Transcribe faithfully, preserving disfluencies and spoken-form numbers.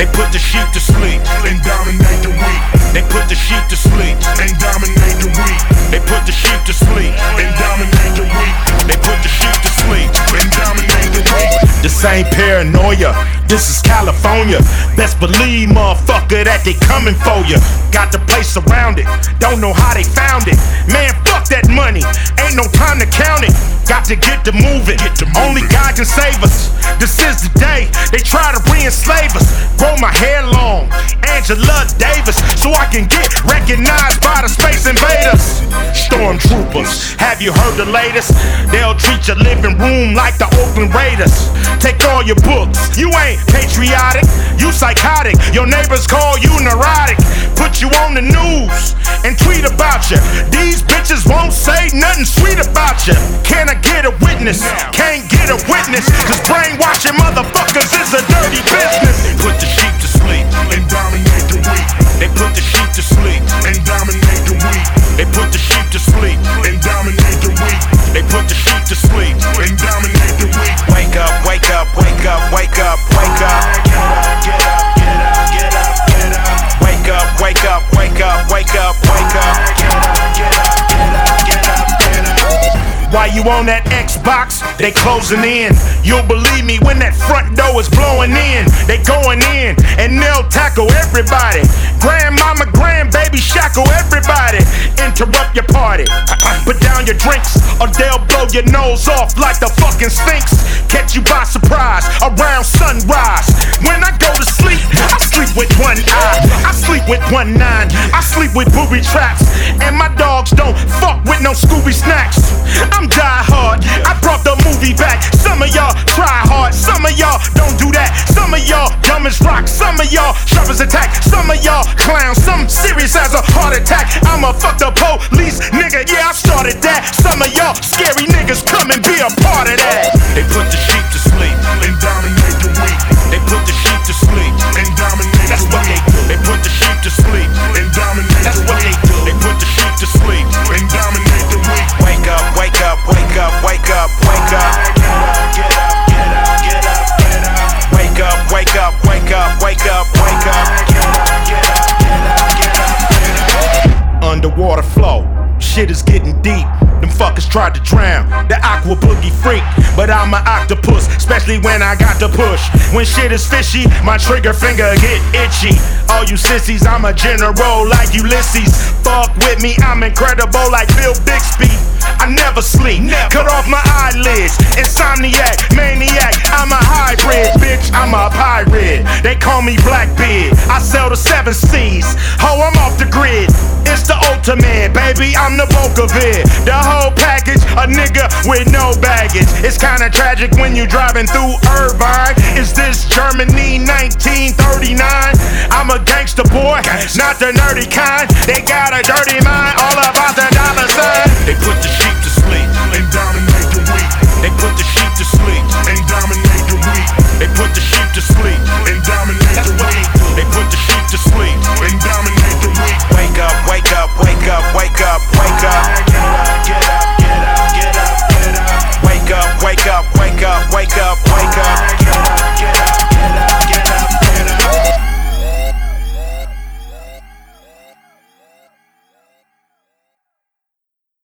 They put the sheep to sleep and dominate the weak. They put the sheep to sleep and dominate the weak. They put the sheep to sleep and dominate the weak. They put the sheep to sleep and dominate the weak. This ain't paranoia, this is California. Best believe, motherfucker, that they coming for ya. Got the place surrounded, don't know how they found it. Man, fuck that money, ain't no time to count it. Got to get to moving, get to moving. Only God can save us. This is the day they try to re-enslave us. Grow my hair long, Angela Davis, so I can get recognized by the space invaders. Stormtroopers, have you heard the latest? They'll treat your living room like the Oakland Raiders. Take all your books, you ain't patriotic, you psychotic. Your neighbors call you neurotic. Put you on the news and tweet about you. These bitches won't say nothing sweet about you. Can I get a witness? Can't get a witness, cause brainwashing motherfuckers is a dirty business. They put the sheep to sleep and dominate the weak. They put the sheep to sleep and dominate the weak. They put the sheep to sleep and dominate the weak. They put the sheep to sleep and dominate the weak. Wake up, wake up, wake up, wake up, wake up. Get up, get up, get up, get up, get up. Wake up, wake up, wake up, wake up, wake up. Get up, get up, get up, get up, get up. While you on that Xbox, they closing in. You'll believe me when that front door is blowing in. They going in and they'll tackle everybody. Grandmama, grandbaby, shackle everybody. Interrupt your party, put down your drinks, or they'll blow your nose off like the fucking Sphinx. Catch you by surprise around sunrise. When I go to sleep, I sleep with one eye, I sleep with one nine, I sleep with booby traps, and my dogs don't fuck with no Scooby snacks. I'm die hard, I brought the movie back. Some of y'all try hard, some of y'all don't do that. Some of y'all dumb as rock, some of y'all sharp as attack. Some of y'all clowns, some serious as a heart attack. I'ma fuck the police, nigga, yeah, I started that. Some of y'all scary niggas come and be a part of that. They put the sheep to sleep and dominate the weak. They put the sheep to sleep and dominate That's the what weak. they do. They put the sheep to sleep and dominate That's the what weak. they do. They put the sheep to sleep and dominate the weak. Wake up, wake up, wake up, wake up, wake up. Get up, get up, get up, get up, get up. Wake up, wake up, wake up, wake up, wake up. Get up, get up, get up, get up, get up. Underwater flow, shit is getting deep. Them fuckers tried to drown the aqua boogie freak, but I'm an octopus, especially when I got to push. When shit is fishy, my trigger finger get itchy. All you sissies, I'm a general like Ulysses. Fuck with me, I'm incredible like Bill Bixby. I never sleep, never. Cut off my eyelids. Insomniac, maniac, I'm a hybrid, bitch, I'm a pirate. They call me Blackbeard, I sell the seven seas. Ho, I'm off the grid. It's the ultimate, baby, I'm the bulk of it. The whole package, a nigga with no baggage. It's kinda tragic when you driving through Irvine. Is this Germany nineteen thirty-nine? I'm a gangster boy, not the nerdy kind. They got a dirty mind.